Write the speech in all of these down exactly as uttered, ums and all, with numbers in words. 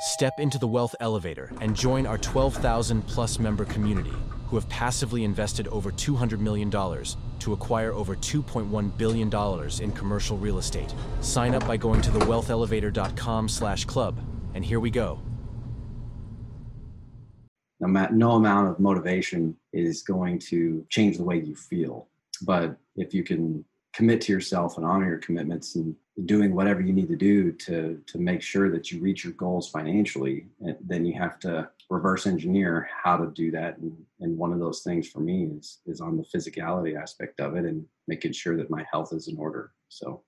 Step into the Wealth Elevator and join our twelve thousand plus member community who have passively invested over two hundred million dollars to acquire over two point one billion dollars in commercial real estate. Sign up by going to the wealth elevator dot com slash club, and here we go. No, no amount of motivation is going to change the way you feel. But if you can commit to yourself and honor your commitments and doing whatever you need to do to, to make sure that you reach your goals financially, then you have to reverse engineer how to do that. And, and one of those things for me is, is on the physicality aspect of it and making sure that my health is in order. So.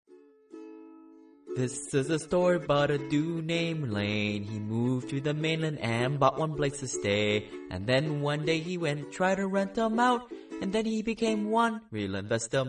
This is a story about a dude named Lane. He moved to the mainland and bought one place to stay. And then one day he went try to rent them out. And then he became one real investor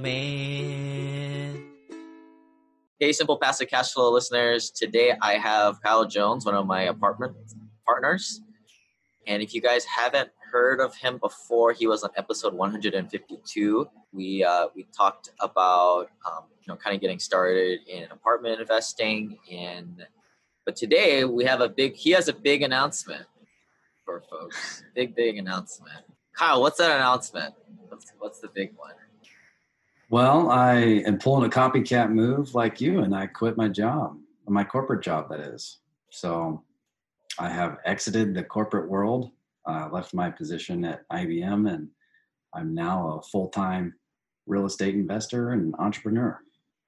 man. Hey, Simple Passive Cash Flow listeners. Today I have Kyle Jones, one of my apartment partners. And if you guys haven't heard of him before, he was on episode one hundred fifty-two. We uh, we talked about um, you know kind of getting started in apartment investing. And but today we have a big. He has a big announcement for folks. Big big announcement. Kyle, what's that announcement? What's what's the big one? Well, I am pulling a copycat move like you, and I quit my job, my corporate job, that is. So I have exited the corporate world, uh, left my position at I B M, and I'm now a full-time real estate investor and entrepreneur.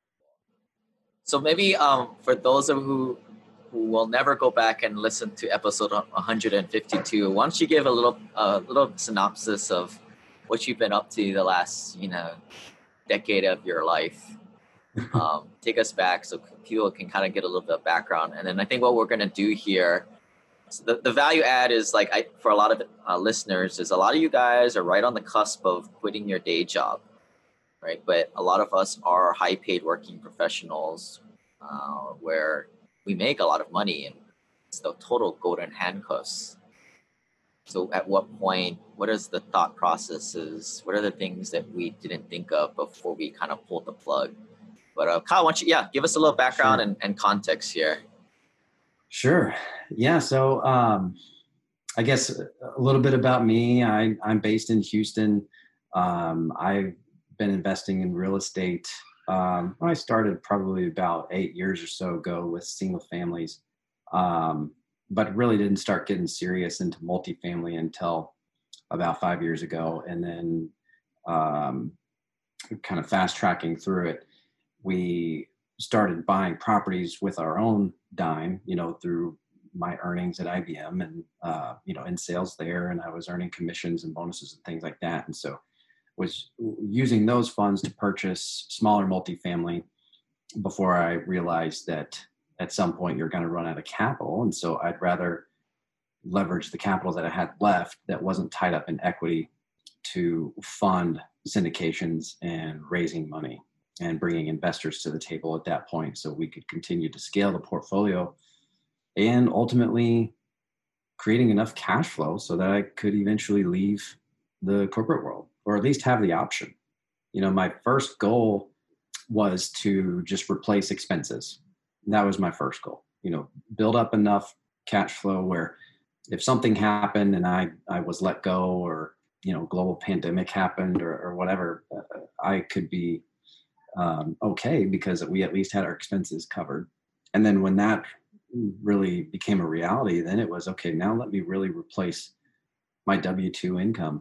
So maybe um, for those of who who will never go back and listen to episode one hundred fifty-two, why don't you give a little uh, little synopsis of what you've been up to the last, you know, decade of your life. Um, take us back so people can kind of get a little bit of background. And then I think what we're going to do here, so the, the value add is like, I, for a lot of uh, listeners, is a lot of you guys are right on the cusp of quitting your day job, right? But a lot of us are high paid working professionals uh, where we make a lot of money and it's the total golden handcuffs. So at what point, what is the thought processes? What are the things that we didn't think of before we kind of pulled the plug? But uh, Kyle, why don't you, yeah, give us a little background Sure. and, and context here. Sure. Yeah. So um, I guess a little bit about me. I, I'm based in Houston. Um, I've been investing in real estate. Um, when I started probably about eight years or so ago with single families. Um, but really didn't start getting serious into multifamily until about five years ago. And then um, kind of fast tracking through it, we started buying properties with our own dime, you know, through my earnings at I B M and, uh, you know, in sales there. And I was earning commissions and bonuses and things like that. And so was using those funds to purchase smaller multifamily before I realized that at some point you're going to run out of capital. And so I'd rather leverage the capital that I had left that wasn't tied up in equity to fund syndications and raising money and bringing investors to the table at that point so we could continue to scale the portfolio and ultimately creating enough cash flow so that I could eventually leave the corporate world or at least have the option. You know, my first goal was to just replace expenses. That was my first goal, you know, build up enough cash flow where if something happened and I, I was let go or, you know, global pandemic happened or, or whatever, uh, I could be um, okay because we at least had our expenses covered. And then when that really became a reality, then it was, okay, now let me really replace my W two income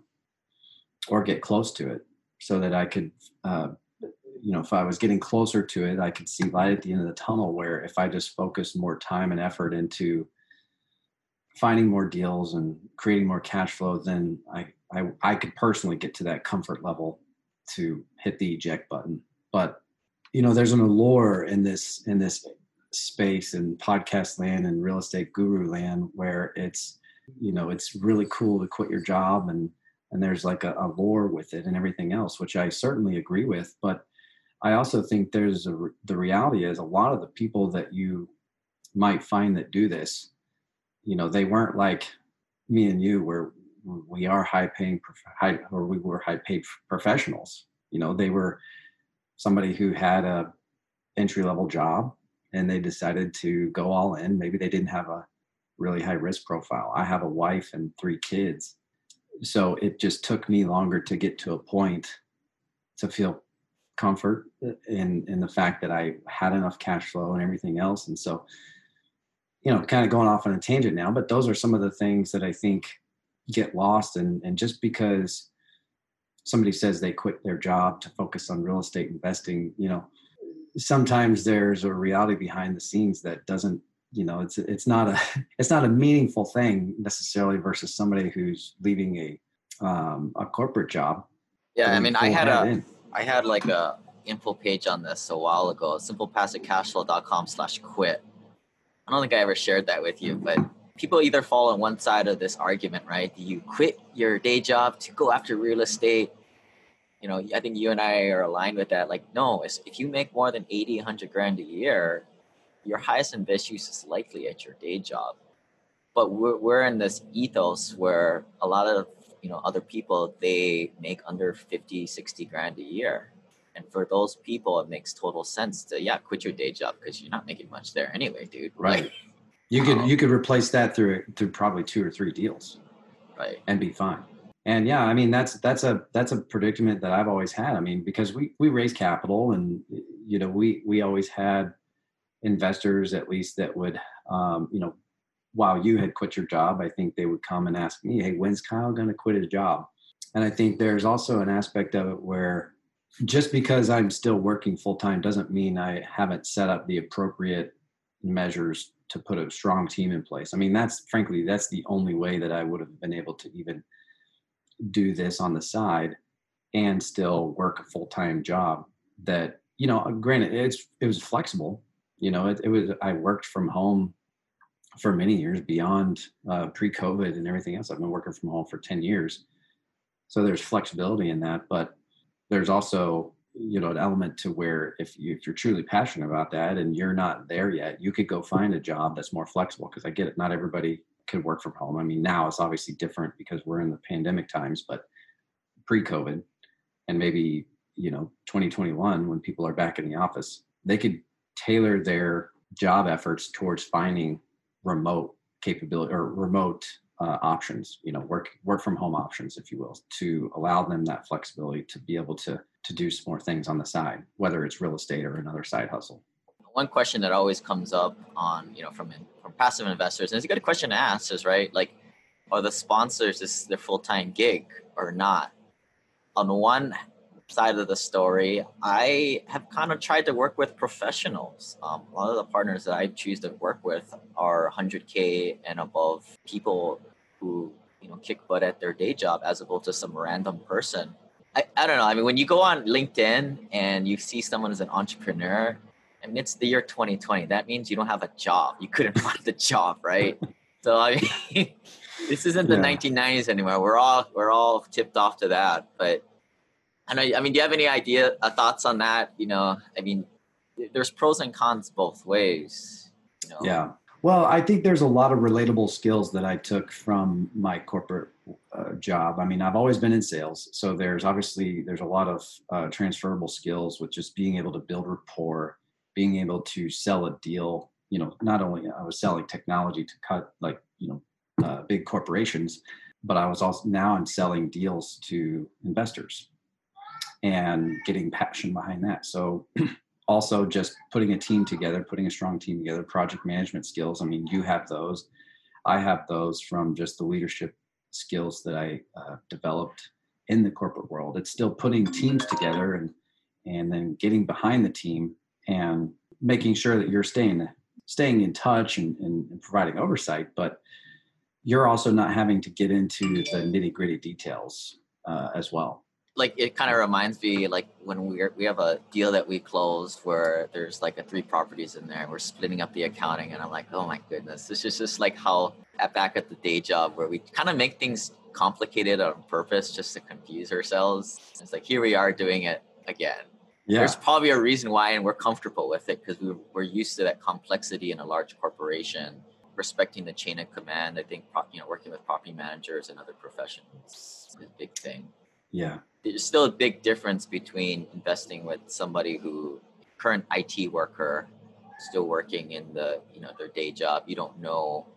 or get close to it so that I could, uh, you know, if I was getting closer to it, I could see light at the end of the tunnel where if I just focused more time and effort into finding more deals and creating more cash flow, then I, I, I could personally get to that comfort level to hit the eject button. But, you know, there's an allure in this, in this space in podcast land and real estate guru land where it's, you know, it's really cool to quit your job and, and there's like a, a lore with it and everything else, which I certainly agree with. But I also think there's a, the reality is a lot of the people that you might find that do this, you know, they weren't like me and you where we are high paying, high, or we were high paid professionals. You know, they were somebody who had a entry level job and they decided to go all in. Maybe they didn't have a really high risk profile. I have a wife and three kids. So it just took me longer to get to a point to feel comfort in, in the fact that I had enough cash flow and everything else. And so, you know, kind of going off on a tangent now, but those are some of the things that I think get lost. And, and just because somebody says they quit their job to focus on real estate investing, you know, sometimes there's a reality behind the scenes that doesn't, you know, it's, it's not a, it's not a meaningful thing necessarily versus somebody who's leaving a, um, a corporate job. Yeah. I mean, I had a, in. I had like a info page on this a while ago, simple passive cash flow dot com slash quit. I don't think I ever shared that with you, but people either fall on one side of this argument, right? Do you quit your day job to go after real estate? You know, I think you and I are aligned with that. Like, no, if you make more than eighty, one hundred grand a year, your highest and best use is likely at your day job. But we're, we're in this ethos where a lot of, you know, other people, they make under fifty, sixty grand a year. And for those people, it makes total sense to, yeah, quit your day job because you're not making much there anyway, dude. Right. Like, you could, um, you could replace that through, through probably two or three deals. Right. And be fine. And yeah, I mean, that's, that's a, that's a predicament that I've always had. I mean, because we, we raise capital and, you know, we, we always had investors at least that would, um, you know, while you had quit your job, I think they would come and ask me, hey, when's Kyle going to quit his job? And I think there's also an aspect of it where just because I'm still working full time doesn't mean I haven't set up the appropriate measures to put a strong team in place. I mean, that's frankly, that's the only way that I would have been able to even do this on the side and still work a full-time job that, you know, granted it's, it was flexible, you know, it, it was, I worked from home for many years beyond uh, pre-COVID and everything else. I've been working from home for ten years. So there's flexibility in that, but there's also, you know, an element to where if, you, if you're truly passionate about that and you're not there yet, you could go find a job that's more flexible. Because I get it, not everybody can work from home. I mean, now it's obviously different because we're in the pandemic times, but pre-COVID and maybe, you know, twenty twenty-one, when people are back in the office, they could tailor their job efforts towards finding remote capability or remote uh, options, you know, work, work from home options, if you will, to allow them that flexibility to be able to, to do some more things on the side, whether it's real estate or another side hustle. One question that always comes up on, you know, from, from passive investors, and it's a good question to ask is, right, like, are the sponsors, is their full-time gig or not? On one side of the story, I have kind of tried to work with professionals. Um, a lot of the partners that I choose to work with are one hundred K and above people who, you know, kick butt at their day job as opposed to some random person. I, I don't know. I mean, when you go on LinkedIn and you see someone as an entrepreneur, I mean, it's the year twenty twenty. That means you don't have a job. You couldn't find a job, right? So, I mean, this isn't the yeah. nineteen nineties anymore. We're all, we're all tipped off to that. But I know, I mean, do you have any idea, uh, thoughts on that? You know, I mean, there's pros and cons both ways. You know? Yeah. Well, I think there's a lot of relatable skills that I took from my corporate uh, job. I mean, I've always been in sales. So there's obviously, there's a lot of uh, transferable skills with just being able to build rapport, being able to sell a deal. You know, not only I was selling technology to cut like, you know, uh, big corporations, but I was also, now I'm selling deals to investors and getting passion behind that. So also just putting a team together, putting a strong team together, project management skills. I mean, you have those. I have those from just the leadership skills that I uh, developed in the corporate world. It's still putting teams together and, and then getting behind the team and making sure that you're staying, staying in touch and, and, and providing oversight, but you're also not having to get into the nitty gritty details uh, as well. Like, it kind of reminds me, like, when we're, we have a deal that we closed where there's like a three properties in there and we're splitting up the accounting. And I'm like, oh my goodness, this is just like how at back at the day job where we kind of make things complicated on purpose just to confuse ourselves. It's like, here we are doing it again. Yeah. There's probably a reason why, and we're comfortable with it because we, we're used to that complexity in a large corporation, respecting the chain of command. I think, you know, working with property managers and other professions is a big thing. Yeah. There's still a big difference between investing with somebody who, current I T worker, still working in the, you know, their day job. You don't know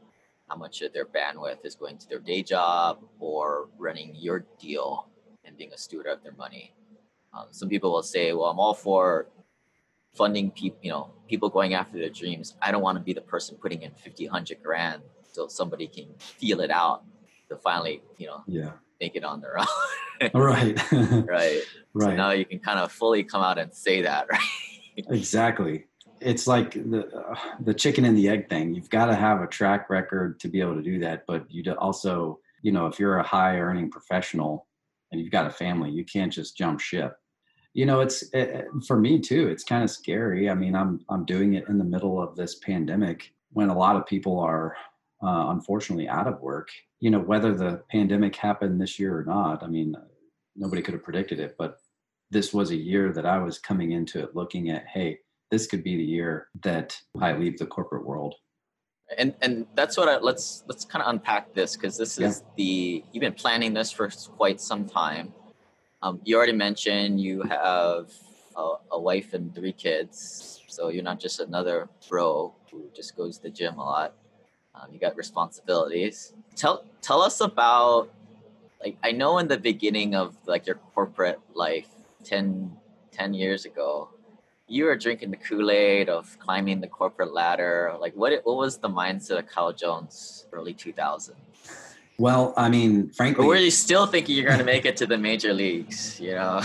how much of their bandwidth is going to their day job or running your deal and being a steward of their money. Um, some people will say, well, I'm all for funding people, you know, people going after their dreams. I don't want to be the person putting in fifty, one hundred grand so somebody can feel it out to finally, you know, Yeah. make it on their own. Right. Right. Right. So now you can kind of fully come out and say that, right? Exactly. It's like the uh, the chicken and the egg thing. You've got to have a track record to be able to do that, but you also, you know, if you're a high earning professional and you've got a family, you can't just jump ship. You know, it's it, for me too. It's kind of scary. I mean, I'm I'm doing it in the middle of this pandemic when a lot of people are uh, unfortunately out of work. You know, whether the pandemic happened this year or not, I mean, nobody could have predicted it, but this was a year that I was coming into it looking at, hey, this could be the year that I leave the corporate world. And and that's what I let's let's kind of unpack this, because this is yeah. the you've been planning this for quite some time. Um, you already mentioned you have a, a wife and three kids, so you're not just another bro who just goes to the gym a lot. Um, you got responsibilities. Tell tell us about, like, I know in the beginning of like your corporate life, ten, ten years ago, you were drinking the Kool-Aid of climbing the corporate ladder. Like, what what was the mindset of Kyle Jones early two thousands? Well, I mean, frankly, or were you still thinking you're going to make it to the major leagues? You know.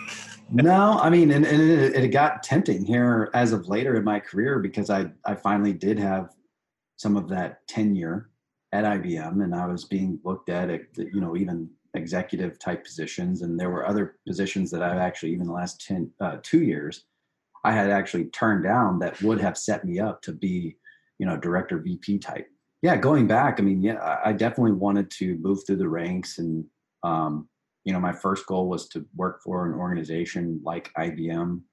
No, I mean, and, and it, it got tempting here as of later in my career, because I I finally did have some of that tenure at I B M, and I was being looked at, at you know, even executive type positions, and there were other positions that I've actually, even the last ten, uh, two years, I had actually turned down that would have set me up to be, you know, director V P type. Yeah, going back, I mean, yeah, I definitely wanted to move through the ranks, and um, you know, my first goal was to work for an organization like I B M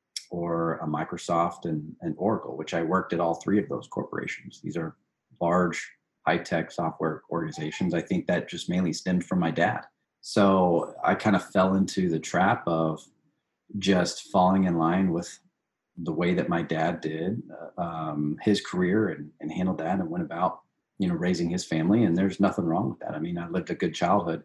or a Microsoft and, and Oracle, which I worked at all three of those corporations. These are large, high-tech software organizations. I think that just mainly stemmed from my dad. So I kind of fell into the trap of just falling in line with the way that my dad did uh, um, his career and, and handled that and went about, you know, raising his family. And there's nothing wrong with that. I mean, I lived a good childhood,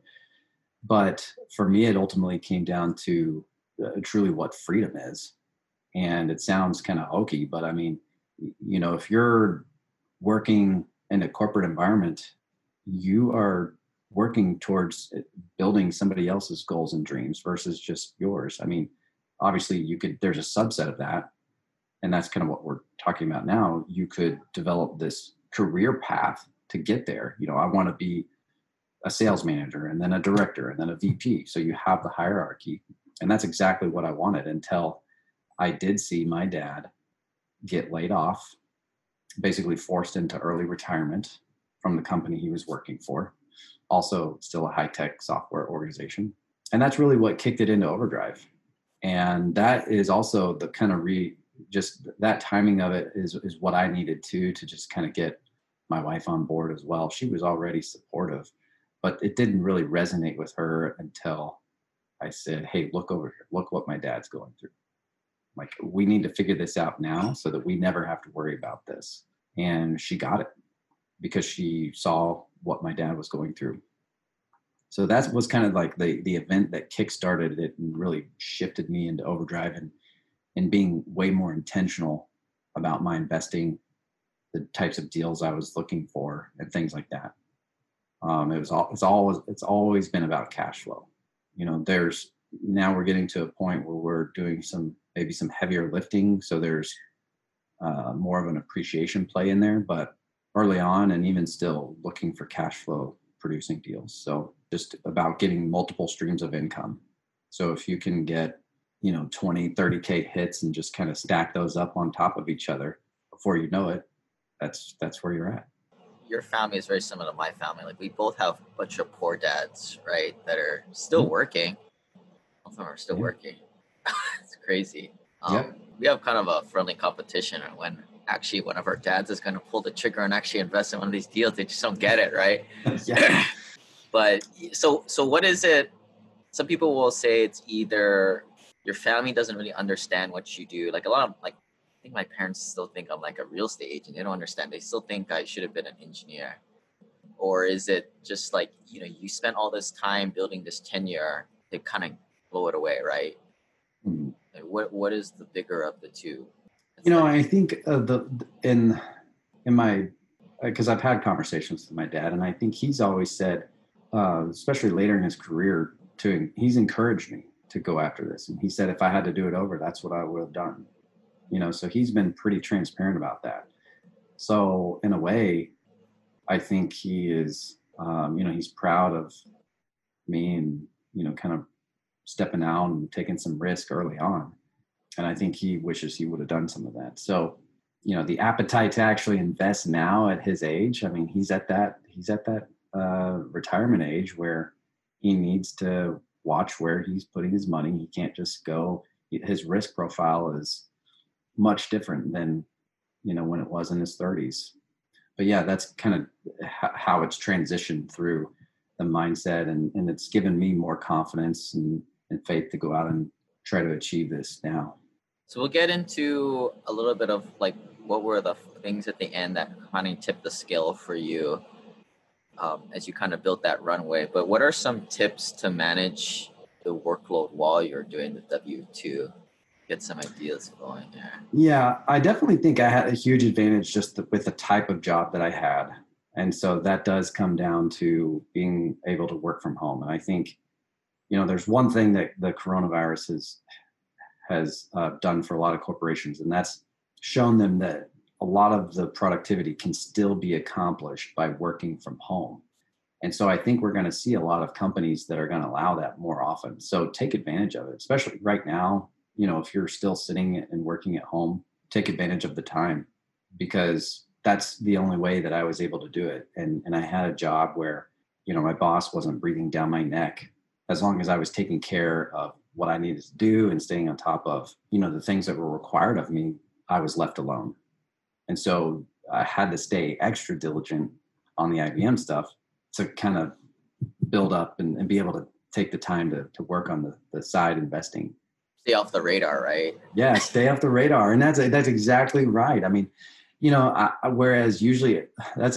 but for me, it ultimately came down to uh, truly what freedom is. And it sounds kind of hokey, but I mean, you know, if you're working in a corporate environment, you are working towards building somebody else's goals and dreams versus just yours. I mean, obviously you could, there's a subset of that. And that's kind of what we're talking about now. You could develop this career path to get there. You know, I want to be a sales manager and then a director and then a V P. So you have the hierarchy. And that's exactly what I wanted until I did see my dad get laid off, basically forced into early retirement from the company he was working for. Also still a high-tech software organization. And that's really what kicked it into overdrive. And that is also the kind of re just that timing of it is, is what I needed to, to just kind of get my wife on board as well. She was already supportive, but it didn't really resonate with her until I said, hey, look over here, look what my dad's going through. Like, we need to figure this out now so that we never have to worry about this. And she got it because she saw what my dad was going through. So that was kind of like the the event that kickstarted it and really shifted me into overdrive and, and being way more intentional about my investing, the types of deals I was looking for and things like that. Um, it was all, it's always, it's always been about cash flow. You know, there's, now we're getting to a point where we're doing some, maybe some heavier lifting. So there's uh, more of an appreciation play in there, but early on and even still looking for cash flow producing deals. So just about getting multiple streams of income. So if you can get, you know, twenty, thirty K hits and just kind of stack those up on top of each other before you know it, that's, that's where you're at. Your family is very similar to my family. Like, we both have a bunch of poor dads, right, that are still working. Both of them are still yeah. working. It's crazy. Um, yep. We have kind of a friendly competition when actually one of our dads is going to pull the trigger and actually invest in one of these deals. They just don't get it, right? Yeah. But so, so what is it? Some people will say it's either your family doesn't really understand what you do. Like a lot of, like, I think my parents still think I'm like a real estate agent. They don't understand. They still think I should have been an engineer. or is it just like, you know, you spent all this time building this tenure to kind of blow it away, right? Mm-hmm. Like what what is the bigger of the two? It's You know, like, I think uh, the in in my because I've had conversations with my dad, and I think he's always said, uh, especially later in his career, to he's encouraged me to go after this, and he said if I had to do it over, that's what I would have done. You know, so he's been pretty transparent about that. So in a way, I think he is, um, you know, he's proud of me and you know, kind of stepping out and taking some risk early on. And I think he wishes he would have done some of that. So, you know, the appetite to actually invest now at his age, I mean, he's at that, he's at that uh, retirement age where he needs to watch where he's putting his money. He can't just go, his risk profile is much different than, you know, when it was in his thirties. But yeah, that's kind of how it's transitioned through the mindset. And, and it's given me more confidence and, and faith to go out and try to achieve this now. So we'll get into a little bit of like what were the things at the end that kind of tipped the scale for you um, as you kind of built that runway. But what are some tips to manage the workload while you're doing the W two? Get some ideas going there. Yeah, I definitely think I had a huge advantage just with the type of job that I had. And so that does come down to being able to work from home. And I think, you know, there's one thing that the coronavirus has has uh, done for a lot of corporations, and that's shown them that a lot of the productivity can still be accomplished by working from home. And so I think we're going to see a lot of companies that are going to allow that more often. So take advantage of it, especially right now. You know, if you're still sitting and working at home, take advantage of the time, because that's the only way that I was able to do it. And and I had a job where, you know, my boss wasn't breathing down my neck as long as I was taking care of what I needed to do and staying on top of, you know, the things that were required of me. I was left alone. And so I had to stay extra diligent on the I B M stuff to kind of build up and, and be able to take the time to, to work on the, the side investing. Stay off the radar, right? Yeah, stay off the radar. And that's that's exactly right. I mean, you know, I, whereas usually that's a,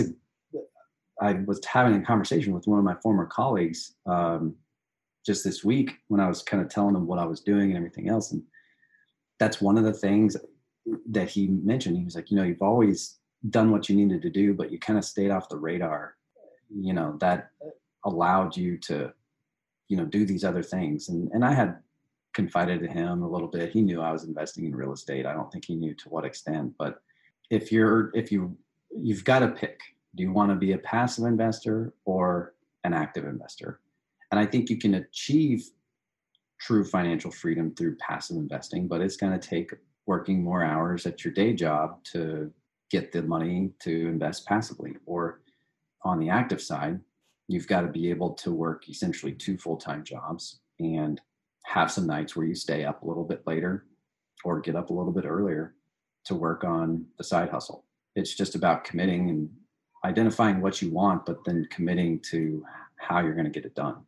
I was having a conversation with one of my former colleagues um, just this week when I was kind of telling him what I was doing and everything else. And that's one of the things that he mentioned. He was like, you know, you've always done what you needed to do, but you kind of stayed off the radar. You know, that allowed you to, you know, do these other things. And and I had confided to him a little bit. He knew I was investing in real estate. I don't think he knew to what extent, but if you're, if you, you've got to pick, do you want to be a passive investor or an active investor? And I think you can achieve true financial freedom through passive investing, but it's going to take working more hours at your day job to get the money to invest passively. Or on the active side, you've got to be able to work essentially two full-time jobs and have some nights where you stay up a little bit later or get up a little bit earlier to work on the side hustle. It's just about committing and identifying what you want, but then committing to how you're going to get it done.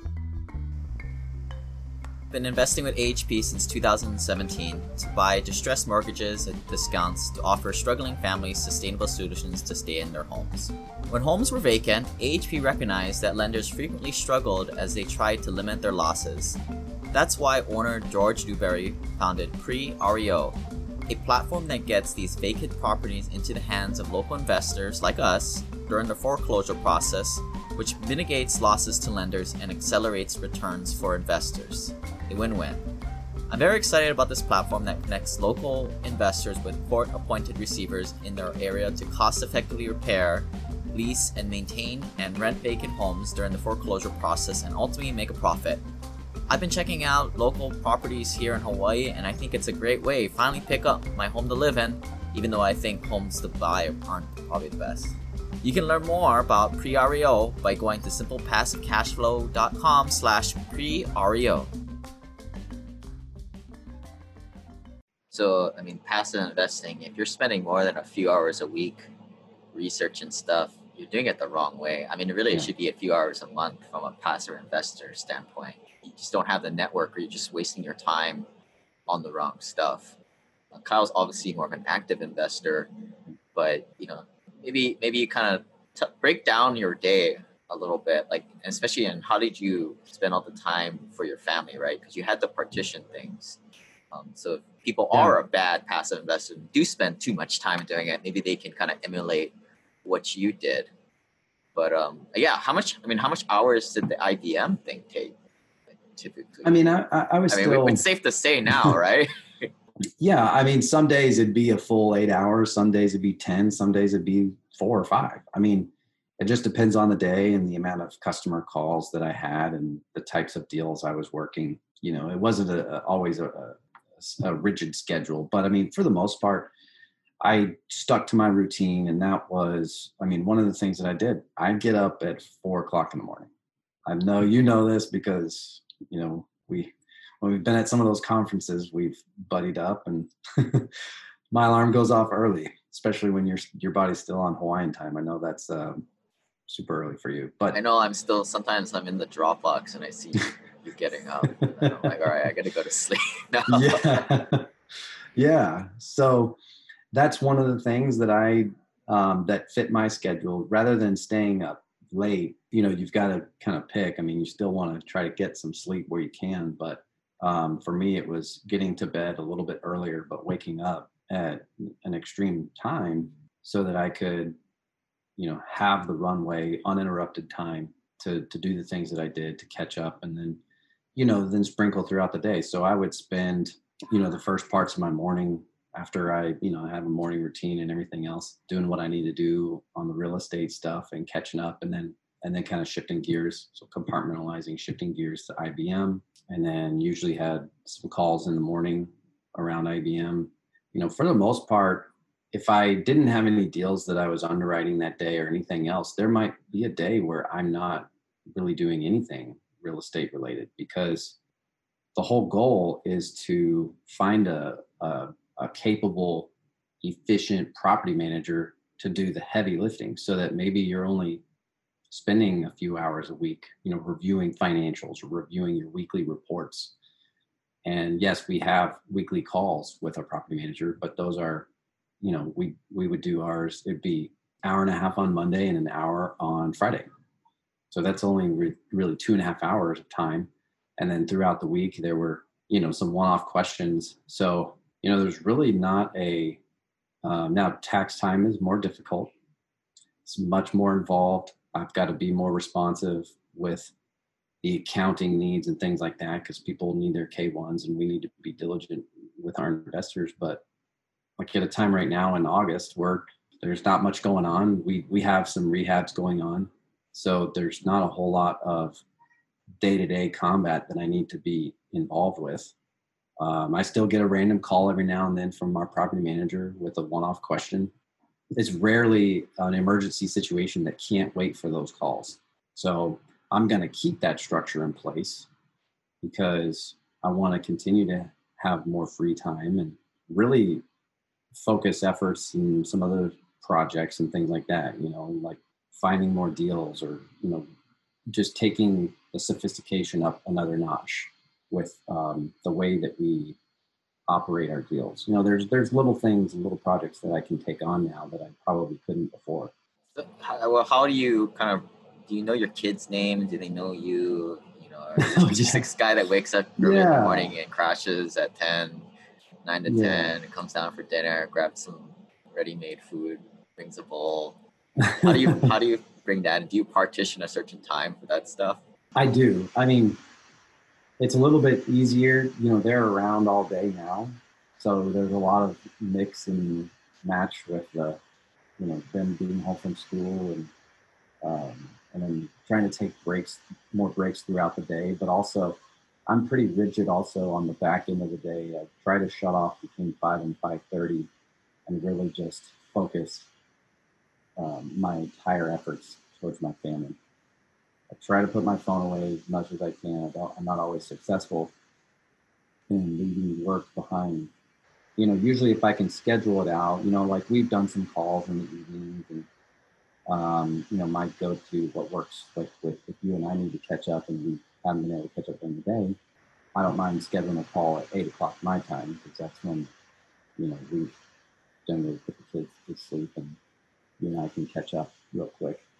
Been investing with A H P since two thousand seventeen to buy distressed mortgages at discounts to offer struggling families sustainable solutions to stay in their homes. When homes were vacant, A H P recognized that lenders frequently struggled as they tried to limit their losses. That's why owner George Newberry founded Pre-R E O, a platform that gets these vacant properties into the hands of local investors like us during the foreclosure process, which mitigates losses to lenders and accelerates returns for investors. A win-win. I'm very excited about this platform that connects local investors with court-appointed receivers in their area to cost-effectively repair, lease, and maintain and rent vacant homes during the foreclosure process and ultimately make a profit. I've been checking out local properties here in Hawaii, and I think it's a great way to finally pick up my home to live in, even though I think homes to buy aren't probably the best. You can learn more about Pre-R E O by going to simplepassivecashflow.com slash pre-REO. So, I mean, passive investing, if you're spending more than a few hours a week researching stuff, you're doing it the wrong way. I mean, really, yeah. It should be a few hours a month from a passive investor standpoint. You just don't have the network, or you're just wasting your time on the wrong stuff. Uh, Kyle's obviously more of an active investor, but, you know, maybe maybe you kind of t- break down your day a little bit, like especially in how did you spend all the time for your family, right? Because you had to partition things. Um, so if people Yeah. are a bad passive investor and do spend too much time doing it, maybe they can kind of emulate what you did. But um, yeah, how much? I mean, how much hours did the I B M thing take? Like, typically, I mean, I, I, I was I mean, still. it's safe to say now, right? Yeah, I mean, some days it'd be a full eight hours. Some days it'd be ten. Some days it'd be four or five. I mean, it just depends on the day and the amount of customer calls that I had and the types of deals I was working. You know, it wasn't a, a, always a, a, a rigid schedule, but I mean, for the most part, I stuck to my routine, and that was, I mean, one of the things that I did. I'd get up at four o'clock in the morning. I know you know this because you know we when we've been at some of those conferences, we've buddied up, and my alarm goes off early, especially when your your body's still on Hawaiian time. I know that's um, super early for you, but I know I'm still, sometimes I'm in the Dropbox and I see you, you getting up. And I'm like, all right, I got to go to sleep now. yeah, yeah. So that's one of the things that I um, that fit my schedule. Rather than staying up late, you know, you've got to kind of pick. I mean, you still want to try to get some sleep where you can, but um, for me, it was getting to bed a little bit earlier, but waking up at an extreme time so that I could, you know, have the runway, uninterrupted time to to do the things that I did to catch up, and then, you know, then sprinkle throughout the day. So I would spend, you know, the first parts of my morning after I, you know, have a morning routine and everything else, doing what I need to do on the real estate stuff and catching up, and then and then kind of shifting gears. So compartmentalizing, shifting gears to I B M, and then usually had some calls in the morning around I B M. You know, for the most part, if I didn't have any deals that I was underwriting that day or anything else, there might be a day where I'm not really doing anything real estate related, because the whole goal is to find a, a, a capable, efficient property manager to do the heavy lifting, so that maybe you're only spending a few hours a week, you know, reviewing financials or reviewing your weekly reports. And yes, we have weekly calls with our property manager, but those are, you know, we we would do ours. It'd be hour and a half on Monday and an hour on Friday. So that's only re- really two and a half hours of time. And then throughout the week, there were, you know, some one-off questions. So, you know, there's really not a, um, now tax time is more difficult. It's much more involved. I've got to be more responsive with the accounting needs and things like that, because people need their K ones and we need to be diligent with our investors. But like at a time right now in August where there's not much going on, we we have some rehabs going on. So there's not a whole lot of day-to-day combat that I need to be involved with. Um, I still get a random call every now and then from our property manager with a one-off question. It's rarely an emergency situation that can't wait for those calls. So I'm going to keep that structure in place because I want to continue to have more free time and really focus efforts in some other projects and things like that, you know, like finding more deals, or, you know, just taking the sophistication up another notch with um, the way that we operate our deals. You know, there's there's little things and little projects that I can take on now that I probably couldn't before. So, how, well, how do you kind of, do you know your kids' name? Do they know you? You know, are you just this guy that wakes up early Yeah. in the morning and crashes at ten, nine to Yeah. ten, and comes down for dinner, grabs some ready-made food, brings a bowl? How do you how do you bring that? Do you partition a certain time for that stuff? I do. I mean, it's a little bit easier. You know, they're around all day now, so there's a lot of mix and match with the, you know, them being home from school, and um, and then trying to take breaks, more breaks throughout the day. But also, I'm pretty rigid also on the back end of the day. I try to shut off between five and five thirty, and really just focus um, my entire efforts towards my family. I try to put my phone away as much as I can. I don't, I'm not always successful in leaving work behind. You know, usually if I can schedule it out, you know, like we've done some calls in the evenings, and um, you know, might go to what works. Like with if you and I need to catch up and we haven't been able to catch up in the day, I don't mind scheduling a call at eight o'clock my time, because that's when, you know, we generally put the kids to sleep and you and I can catch up real quick.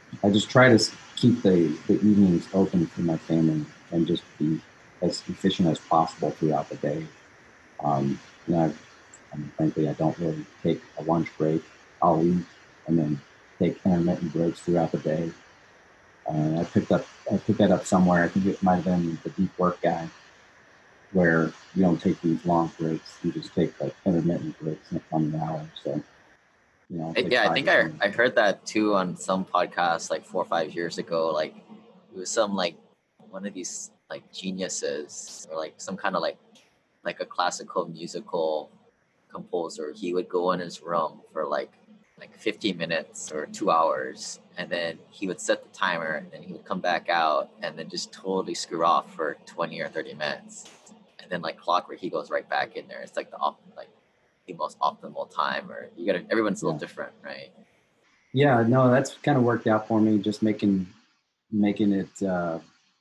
I just try to keep the, the evenings open for my family and just be as efficient as possible throughout the day. Um, you know, I, I mean, frankly, I don't really take a lunch break. I'll eat and then take intermittent breaks throughout the day. Uh, I picked up, I picked that up somewhere. I think it might have been the Deep Work Guy, where you don't take these long breaks. You just take like intermittent breaks on the hour. So, you know, yeah, I think I I heard that too on some podcast like four or five years ago. Like it was some like one of these like geniuses or like some kind of like like a classical musical composer. He would go in his room for like like fifteen minutes or two hours, and then he would set the timer, and then he would come back out, and then just totally screw off for twenty or thirty minutes, and then like clockwork, he goes right back in there. It's like the op- like the most optimal time, or you gotta. Everyone's a little Yeah. different, right? Yeah, no, that's kind of worked out for me. Just making making it uh,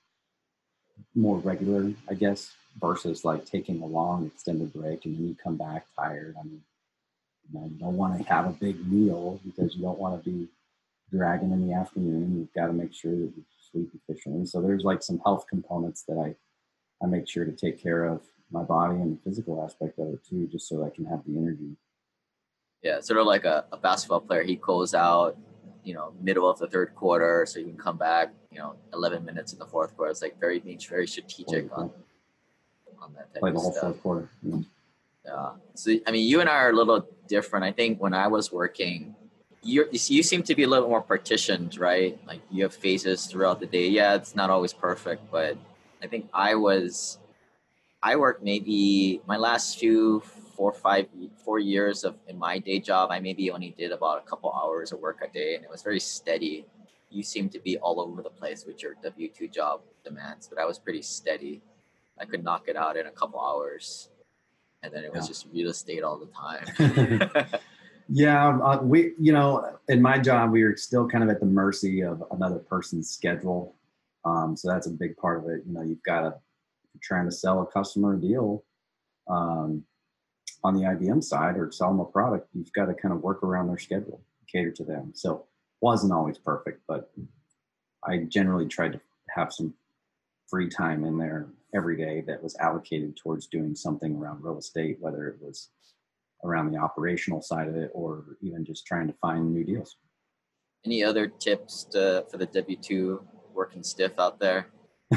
more regular, I guess, versus like taking a long extended break and then you come back tired. I mean, you know, you don't want to have a big meal because you don't want to be dragging in the afternoon. You've got to make sure that you sleep efficiently. So there's like some health components that I, I make sure to take care of my body and the physical aspect of it too, just so I can have the energy. Yeah, sort of like a, a basketball player. He goes out, you know, middle of the third quarter, so you can come back, you know, eleven minutes in the fourth quarter. It's like very being very strategic on on that type Play of the whole stuff. fourth quarter. Yeah. Yeah. So I mean, you and I are a little different. I think when I was working, you you seem to be a little more partitioned, right? Like you have phases throughout the day. Yeah, it's not always perfect, but I think I was I worked maybe my last few four, five, four years of in my day job. I maybe only did about a couple hours of work a day, and it was very steady. You seem to be all over the place with your W two job demands, but I was pretty steady. I could knock it out in a couple hours, and then it was Yeah. just real estate all the time. Yeah, uh, we, you know, in my job, we were still kind of at the mercy of another person's schedule. Um, so that's a big part of it. You know, you've got to, if you're trying to sell a customer a deal um, on the I B M side or sell them a product, you've got to kind of work around their schedule, cater to them. So wasn't always perfect, but I generally tried to have some free time in there every day that was allocated towards doing something around real estate, whether it was around the operational side of it or even just trying to find new deals. Any other tips to, for the W two working stiff out there?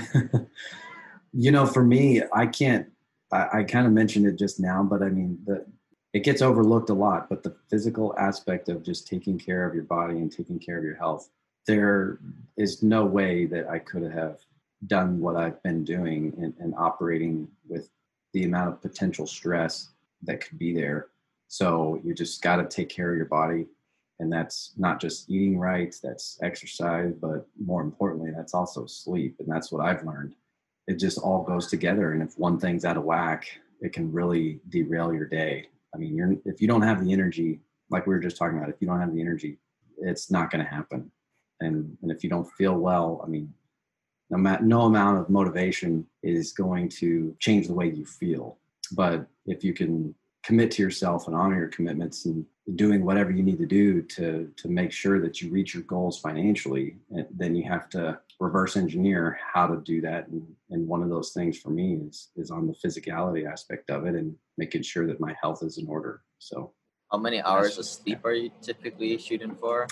You know, for me, I can't, I, I kind of mentioned it just now, but I mean, the, it gets overlooked a lot, but the physical aspect of just taking care of your body and taking care of your health, there is no way that I could have done what I've been doing and, and operating with the amount of potential stress that could be there. So you just got to take care of your body. And that's not just eating right, that's exercise, but more importantly, that's also sleep. And that's what I've learned. It just all goes together. And if one thing's out of whack, it can really derail your day. I mean, you're, if you don't have the energy, like we were just talking about, if you don't have the energy, it's not going to happen. And, and if you don't feel well, I mean, no, ma- no amount of motivation is going to change the way you feel. But if you can commit to yourself and honor your commitments and doing whatever you need to do to to make sure that you reach your goals financially, then you have to reverse engineer how to do that. And, and one of those things for me is is on the physicality aspect of it and making sure that my health is in order. So how many hours of sleep are you typically shooting for?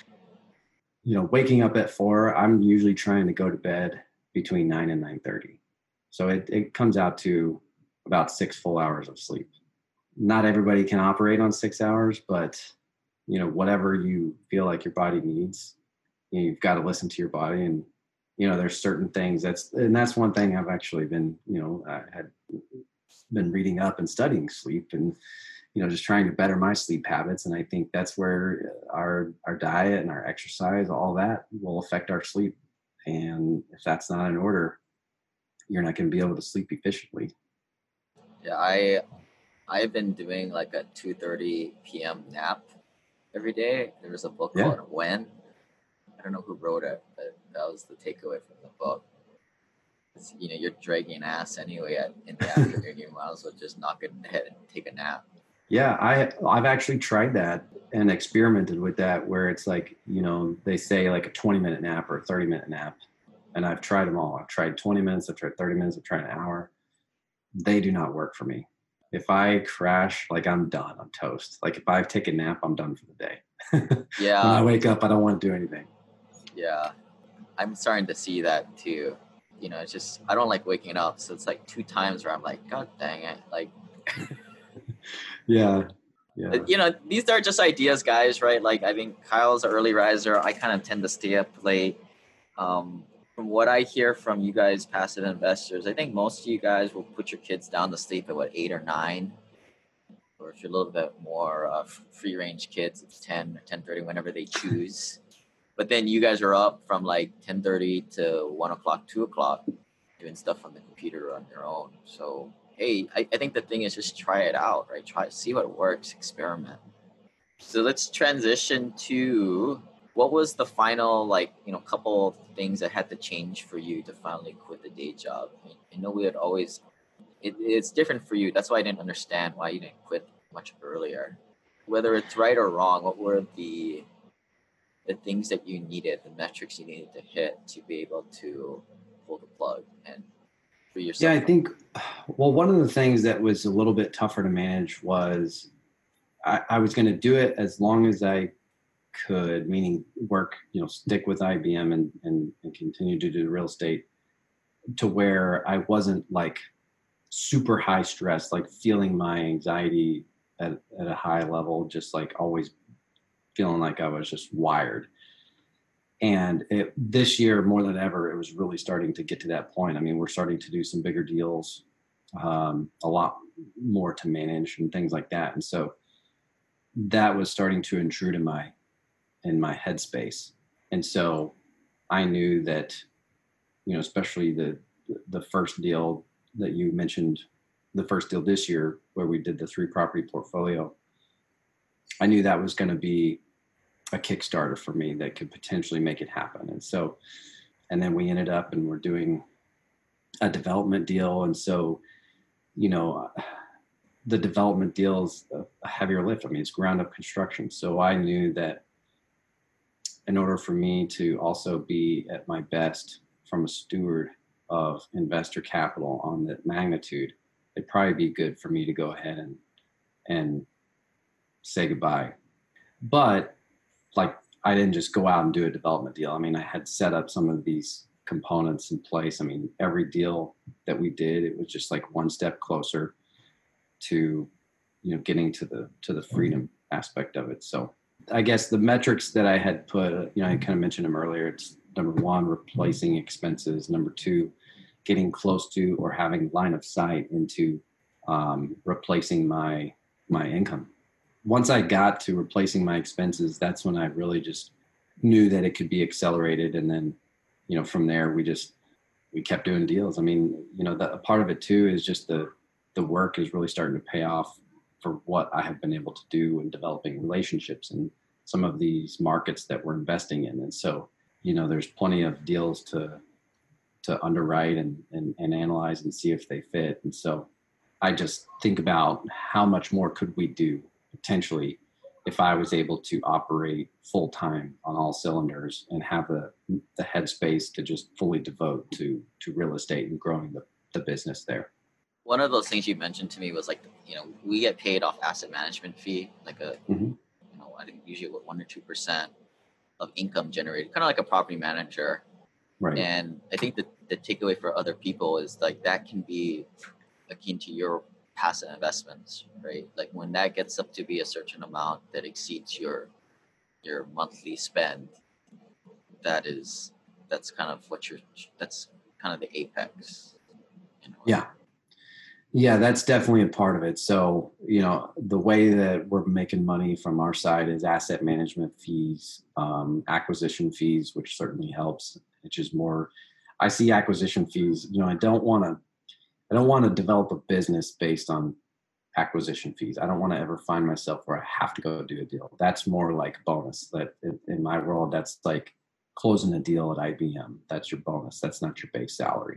You know, waking up at four, I'm usually trying to go to bed between nine and nine thirty. So it, it comes out to about six full hours of sleep. Not everybody can operate on six hours, but you know, whatever you feel like your body needs, you know, you've got to listen to your body. And, you know, there's certain things that's, and that's one thing I've actually been, you know, I had been reading up and studying sleep and, you know, just trying to better my sleep habits. And I think that's where our, our diet and our exercise, all that will affect our sleep. And if that's not in order, you're not going to be able to sleep efficiently. Yeah, I, I've been doing like a two thirty p.m. nap every day. There was a book Yeah. called When. I don't know who wrote it, but that was the takeaway from the book. It's, you know, you're dragging ass anyway at, in the afternoon. You might as well just knock it ahead and take a nap. Yeah, I I've actually tried that and experimented with that where it's like, you know, they say like a twenty minute nap or a thirty minute nap. And I've tried them all. I've tried twenty minutes, I've tried thirty minutes, I've tried an hour. They do not work for me. If I crash, like I'm done. I'm toast. Like if I take a nap, I'm done for the day. Yeah. When I wake up, I don't want to do anything. Yeah. I'm starting to see that too. You know, it's just, I don't like waking up. So it's like two times where I'm like, God dang it. Like, Yeah. Yeah. you know, these are just ideas, guys, right? Like, I think Kyle's an early riser. I kind of tend to stay up late. Um, from what I hear from you guys, passive investors, I think most of you guys will put your kids down to sleep at what, eight or nine? Or if you're a little bit more uh, free range kids, it's ten or ten thirty, whenever they choose. But then you guys are up from like ten thirty to one o'clock, two o'clock, doing stuff on the computer on your own. So, hey, I, I think the thing is just try it out, right? Try, see what works, experiment. So let's transition to what was the final, like, you know, couple of things that had to change for you to finally quit the day job? I know we had always, it, it's different for you. That's why I didn't understand why you didn't quit much earlier. Whether it's right or wrong, what were the the things that you needed, the metrics you needed to hit to be able to pull the plug and free yourself? Yeah, I think, well, one of the things that was a little bit tougher to manage was I, I was going to do it as long as I could, meaning work, you know, stick with I B M and, and, and continue to do real estate to where I wasn't like super high stress, like feeling my anxiety at, at a high level, just like always feeling like I was just wired. And it, this year, more than ever, it was really starting to get to that point. I mean, we're starting to do some bigger deals, um, a lot more to manage and things like that. And so that was starting to intrude in my, in my headspace. And so I knew that, you know, especially the, the first deal that you mentioned, the first deal this year where we did the three property portfolio, I knew that was going to be a Kickstarter for me that could potentially make it happen. And so, and then we ended up and we're doing a development deal. And so, you know, the development deal is a heavier lift. I mean, it's ground up construction. So I knew that in order for me to also be at my best from a steward of investor capital on that magnitude, it'd probably be good for me to go ahead and, and say goodbye. But like, I didn't just go out and do a development deal. I mean, I had set up some of these components in place. I mean, every deal that we did, it was just like one step closer to, you know, getting to the, to the freedom aspect of it. So I guess the metrics that I had put, you know, I kind of mentioned them earlier. It's number one, replacing expenses. Number two, getting close to or having line of sight into um, replacing my, my income. Once I got to replacing my expenses, that's when I really just knew that it could be accelerated. And then, you know, from there, we just, we kept doing deals. I mean, you know, the, a part of it too is just the, the work is really starting to pay off for what I have been able to do in developing relationships in some of these markets that we're investing in. And so, you know, there's plenty of deals to, to underwrite and, and, and analyze and see if they fit. And so I just think about how much more could we do potentially if I was able to operate full time on all cylinders and have the, the headspace to just fully devote to, to real estate and growing the, the business there. One of those things you mentioned to me was like, you know, we get paid off asset management fee, like a, mm-hmm. you know, I think usually what one or two percent of income generated, kind of like a property manager. Right. And I think the, the takeaway for other people is like that can be akin to your passive investments, right? Like when that gets up to be a certain amount that exceeds your your monthly spend, that is that's kind of what you're that's kind of the apex. You know? Yeah. Yeah, that's definitely a part of it. So, you know, the way that we're making money from our side is asset management fees, um, acquisition fees, which certainly helps. It's just more, I see acquisition fees, you know, I don't want to, I don't want to develop a business based on acquisition fees. I don't want to ever find myself where I have to go do a deal. That's more like bonus. That in my world, that's like closing a deal at I B M. That's your bonus. That's not your base salary.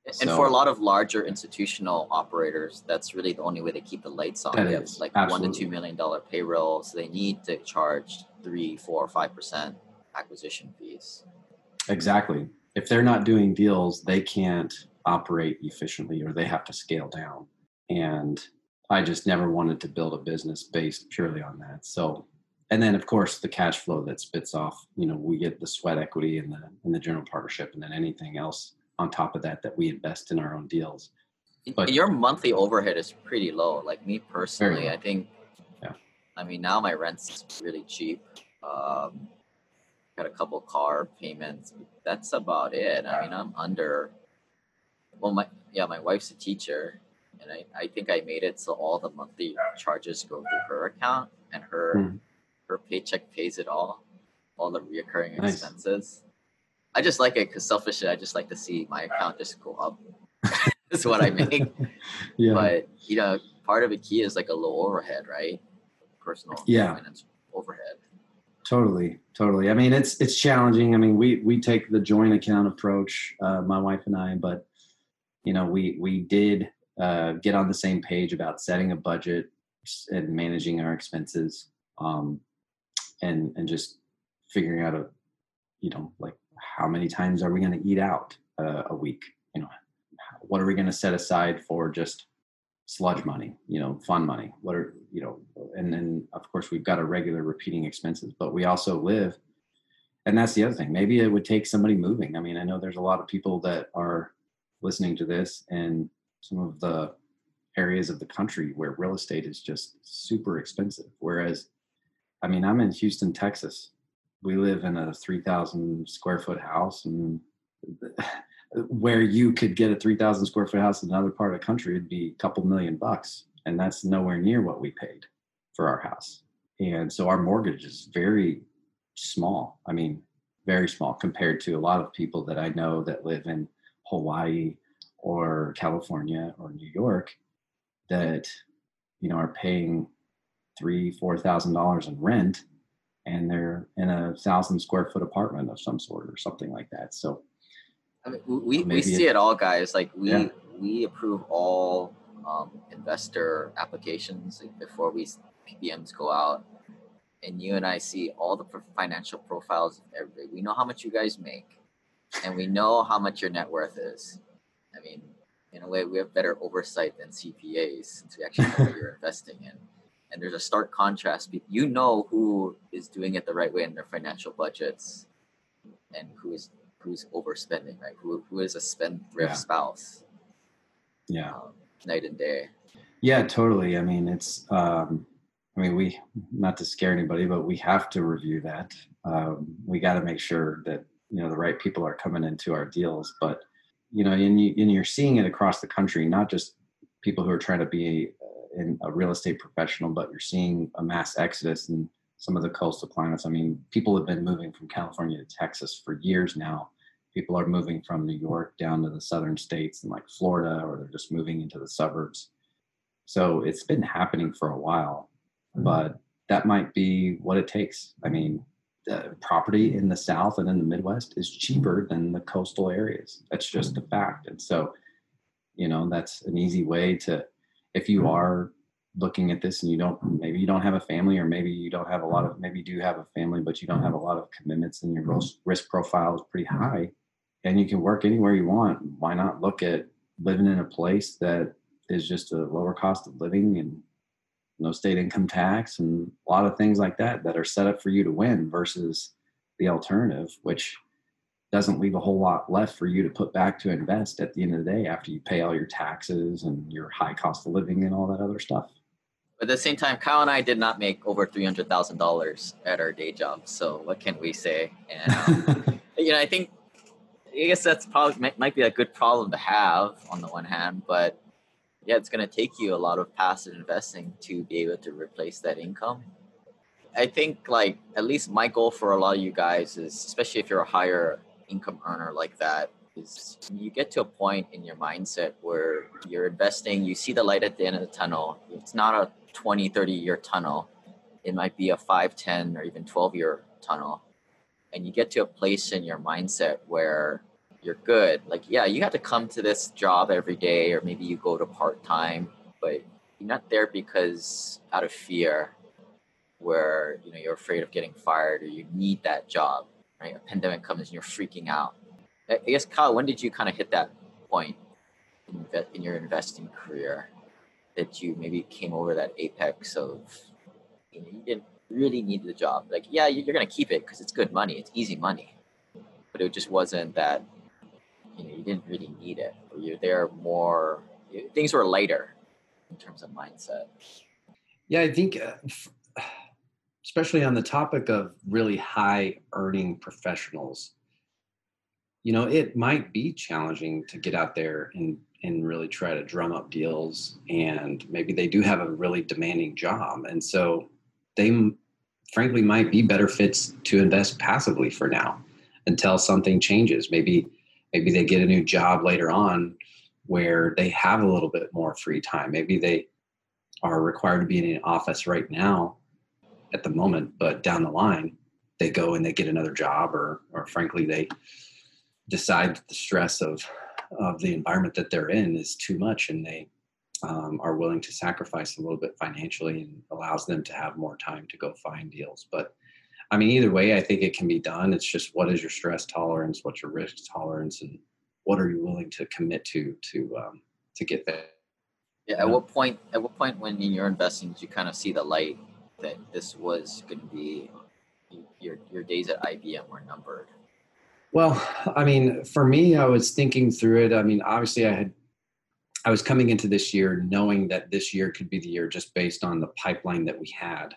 And So for a lot of larger institutional operators, that's really the only way they keep the lights on. that They have is like one to two absolutely million dollar payroll, so they need to charge three, four, five percent acquisition fees. exactly. If they're not doing deals, they can't operate efficiently or they have to scale down. And I just never wanted to build a business based purely on that. So, and then of course the cash flow that spits off, you know, we get the sweat equity in the in the general partnership, and then anything else on top of that that we invest in our own deals. But Your monthly overhead is pretty low. Like me very personally, low. I think, Yeah. I mean, now my rent's really cheap. Um, got a couple car payments. That's about it. I mean, I'm under, well, my, yeah, my wife's a teacher, and I, I think I made it so all the monthly charges go through her account, and her, Hmm. her paycheck pays it all, all the reoccurring Nice. expenses. I just like it because selfishly, I just like to see my account just go up. That's what I make. Yeah. But, you know, part of the key is like a low overhead, right? Personal Yeah. finance overhead. Totally, totally. I mean, it's it's challenging. I mean, we we take the joint account approach, uh, my wife and I, but you know, we we did uh, get on the same page about setting a budget and managing our expenses, um, and and just figuring out a, you know, like how many times are we going to eat out uh, a week? You know, what are we going to set aside for just sludge money, you know, fun money? What are, you know, and then of course we've got our regular repeating expenses, but we also live, and that's the other thing. Maybe it would take somebody moving. I mean, I know there's a lot of people that are listening to this in some of the areas of the country where real estate is just super expensive. Whereas, I mean, I'm in Houston, Texas. We live in a three thousand square foot house, and where you could get a three thousand square foot house in another part of the country, it'd be a couple million bucks. And that's nowhere near what we paid for our house. And so our mortgage is very small. I mean, very small compared to a lot of people that I know that live in Hawaii or California or New York that, you know, are paying three, four thousand dollars in rent, and they're in a thousand square foot apartment of some sort or something like that. So I mean, we, we maybe see it- it all, guys. Like we Yeah. we approve all um, investor applications like, before we P P Ms go out, and you and I see all the pro- financial profiles of everybody. We know how much you guys make, and we know how much your net worth is. I mean, in a way, we have better oversight than C P As since we actually know what you're investing in. And there's a stark contrast. You know who is doing it the right way in their financial budgets, and who is who's overspending, right? Who who is a spendthrift Yeah. spouse, yeah. um, night and day. Yeah, totally. I mean, it's, um, I mean, we, not to scare anybody, but we have to review that. Um, we got to make sure that, you know, the right people are coming into our deals. But, you know, and, you, and you're seeing it across the country, not just people who are trying to be in a real estate professional, but you're seeing a mass exodus in some of the coastal climates. I mean, people have been moving from California to Texas for years now. People are moving from New York down to the southern states and like Florida, or they're just moving into the suburbs. So it's been happening for a while, but that might be what it takes. I mean, uh, property in the South and in the Midwest is cheaper than the coastal areas. That's just a fact. And so, you know, that's an easy way to, if you are looking at this and you don't, maybe you don't have a family, or maybe you don't have a lot of, maybe you do have a family, but you don't have a lot of commitments and your risk risk profile is pretty high and you can work anywhere you want. Why not look at living in a place that is just a lower cost of living and no state income tax and a lot of things like that that are set up for you to win versus the alternative, which doesn't leave a whole lot left for you to put back to invest at the end of the day after you pay all your taxes and your high cost of living and all that other stuff. But at the same time, Kyle and I did not make over three hundred thousand dollars at our day jobs. So what can we say? And, um, you know, I think, I guess that's probably might, might be a good problem to have on the one hand, but yeah, it's going to take you a lot of passive investing to be able to replace that income. I think like at least my goal for a lot of you guys is, especially if you're a higher income earner like that, is you get to a point in your mindset where you're investing, you see the light at the end of the tunnel. It's not a twenty, thirty year tunnel. It might be a five, ten, or even twelve year tunnel. And you get to a place in your mindset where you're good. Like, yeah, you have to come to this job every day, or maybe you go to part-time, but you're not there because out of fear, where, you know, you're afraid of getting fired or you need that job, right? A pandemic comes and you're freaking out. I guess, Kyle, when did you kind of hit that point in, in your investing career that you maybe came over that apex of, you know, you didn't really need the job? Like, yeah, you're going to keep it because it's good money. It's easy money. But it just wasn't that, you know, you didn't really need it. Or you're there more, things were lighter in terms of mindset. Yeah, I think, uh, especially on the topic of really high earning professionals, you know, it might be challenging to get out there and, and really try to drum up deals. And maybe they do have a really demanding job. And so they frankly might be better fits to invest passively for now until something changes. Maybe, maybe they get a new job later on where they have a little bit more free time. Maybe they are required to be in an office right now at the moment, but down the line they go and they get another job, or, or frankly, they decide that the stress of, of the environment that they're in is too much, and they um, are willing to sacrifice a little bit financially, and allows them to have more time to go find deals. But I mean, either way, I think it can be done. It's just, what is your stress tolerance? What's your risk tolerance? And what are you willing to commit to, to, um, to get there? Yeah. At what point, at what point when in your investing did you kind of see the light that this was going to be, your, your days at I B M were numbered? Well, I mean, for me, I was thinking through it. I mean, obviously I had, I was coming into this year knowing that this year could be the year, just based on the pipeline that we had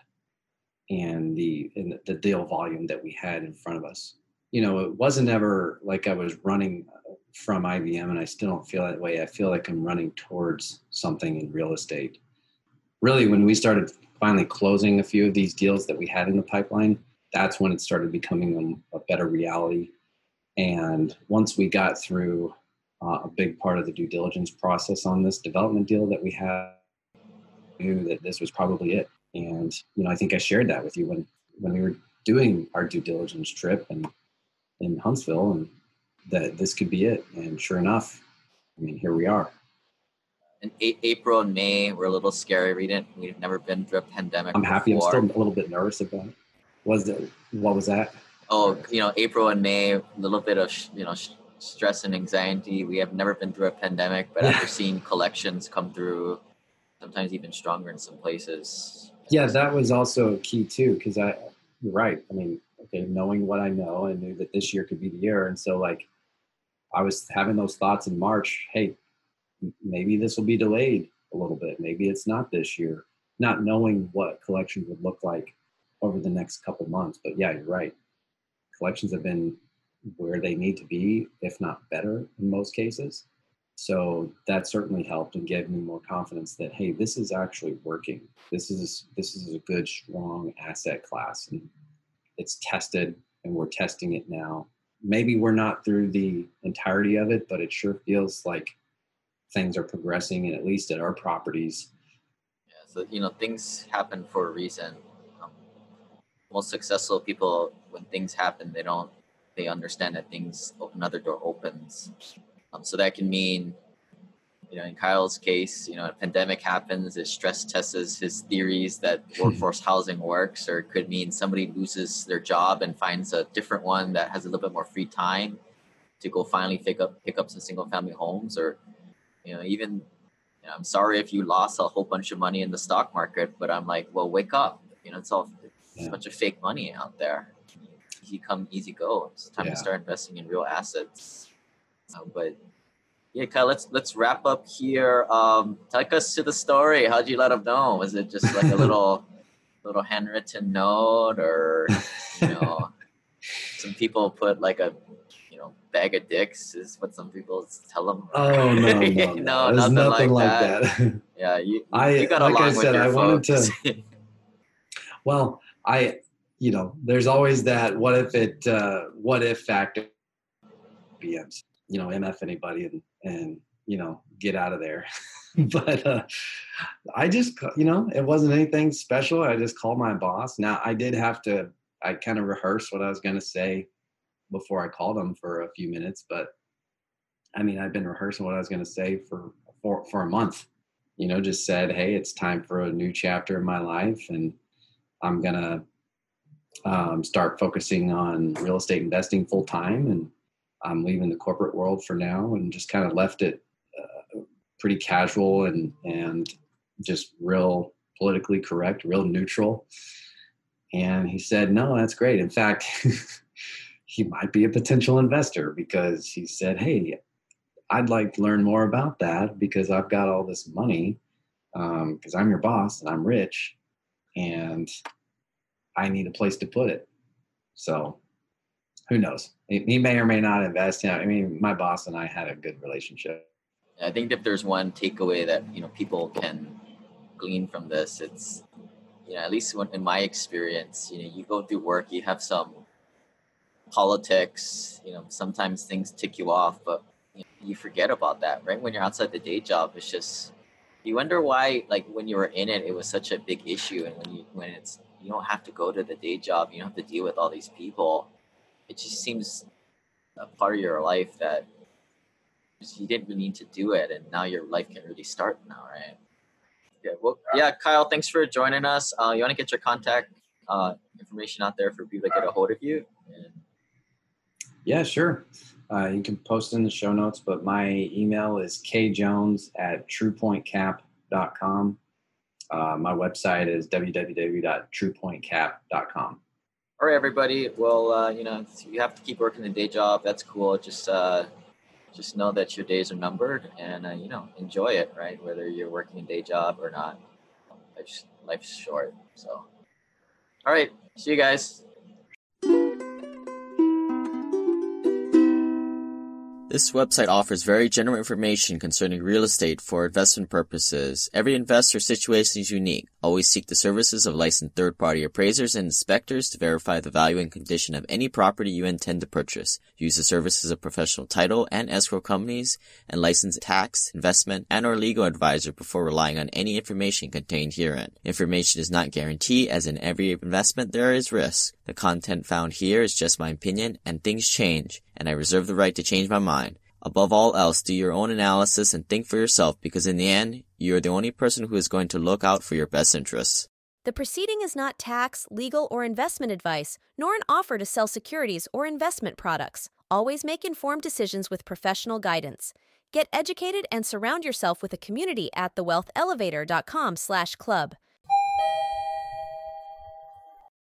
and the, and the deal volume that we had in front of us. You know, it wasn't ever like I was running from I B M, and I still don't feel that way. I feel like I'm running towards something in real estate. Really, when we started finally closing a few of these deals that we had in the pipeline, that's when it started becoming a, a better reality. And once we got through uh, a big part of the due diligence process on this development deal that we had, I knew that this was probably it. And, you know, I think I shared that with you when, when we were doing our due diligence trip and in Huntsville, and that this could be it. And sure enough, I mean, here we are. In a- April and May were a little scary. We didn't, we've never been through a pandemic I'm happy. before. I'm still a little bit nervous about it. Was it, what was that? Oh, you know, April and May, a little bit of, you know, stress and anxiety. We have never been through a pandemic, but yeah. After seeing collections come through, sometimes even stronger in some places. Yeah, that was also key too, because I, you're right. I mean, okay, knowing what I know, I knew that this year could be the year. And so like, I was having those thoughts in March, hey, maybe this will be delayed a little bit. Maybe it's not this year, not knowing what collections would look like over the next couple months. But yeah, you're right. Collections have been where they need to be, if not better in most cases. So that certainly helped and gave me more confidence that, hey, this is actually working. This is, this is a good, strong asset class, and it's tested, and we're testing it now. Maybe we're not through the entirety of it, but it sure feels like things are progressing, and at least at our properties. Yeah, so, you know, things happen for a reason. Um, most successful people, when things happen, they don't, they understand that things, another door opens. Um, so that can mean, you know, in Kyle's case, you know, a pandemic happens, it stress tests his theories that workforce housing works, or it could mean somebody loses their job and finds a different one that has a little bit more free time to go finally pick up, pick up some single family homes. Or, you know, even, you know, I'm sorry if you lost a whole bunch of money in the stock market, but I'm like, well, wake up. You know, it's all, it's Yeah. a bunch of fake money out there. Easy come, easy go. It's time Yeah. to start investing in real assets. Uh, but yeah, Kyle, let's let's wrap up here. Um, take us to the story. How'd you let them know? Was it just like a little little handwritten note, or, you know, some people put like a, you know, bag of dicks is what some people tell them. Oh no, no, no, no, There's nothing, nothing like, like that. that. Yeah, you, I, you got like along I with said, your I wanted folks. to. Well, I, you know, there's always that what if it, uh, what if factor. B Ms, you know, M F anybody and and you know, get out of there. But uh, I just, you know, it wasn't anything special. I just called my boss. Now I did have to. I kind of rehearsed what I was going to say before I called him for a few minutes, but I mean, I've been rehearsing what I was going to say for, for, for a month, you know, just said, hey, it's time for a new chapter in my life. And I'm going to um, start focusing on real estate investing full time. And I'm leaving the corporate world for now, and just kind of left it uh, pretty casual and, and just real politically correct, real neutral. And he said, no, that's great. In fact, he might be a potential investor, because he said, hey, I'd like to learn more about that, because I've got all this money, um, because I'm your boss and I'm rich, and I need a place to put it. So who knows? He, he may or may not invest. You know, I mean, my boss and I had a good relationship. I think if there's one takeaway that, you know, people can glean from this, it's, you know, at least when, in my experience, you know, you go through work, you have some politics, you know, sometimes things tick you off, but you know, you forget about that, right? When you're outside the day job, it's just, you wonder why, like when you were in it, it was such a big issue. And when you, when it's, you don't have to go to the day job, you don't have to deal with all these people. It just seems a part of your life that you didn't really need to do it. And now your life can really start now, right? Yeah, well, yeah, Kyle, thanks for joining us. Uh, you want to get your contact uh, information out there for people to get a hold of you? And... Yeah, sure. Uh, you can post in the show notes, but my email is kjones at truepointcap dot com. Uh, my website is w w w dot truepoint cap dot com. All right, everybody. Well, uh, you know, you have to keep working the day job. That's cool. Just uh, just know that your days are numbered, and, uh, you know, enjoy it, right? Whether you're working a day job or not. Life's, life's short. So, all right. See you guys. This website offers very general information concerning real estate for investment purposes. Every investor situation is unique. Always seek the services of licensed third-party appraisers and inspectors to verify the value and condition of any property you intend to purchase. Use the services of professional title and escrow companies and licensed tax, investment, and or legal advisor before relying on any information contained herein. Information is not guaranteed, as in every investment there is risk. The content found here is just my opinion, and things change, and I reserve the right to change my mind. Above all else, do your own analysis and think for yourself, because in the end, you are the only person who is going to look out for your best interests. The proceeding is not tax, legal, or investment advice, nor an offer to sell securities or investment products. Always make informed decisions with professional guidance. Get educated and surround yourself with a community at the wealth elevator dot com slash club.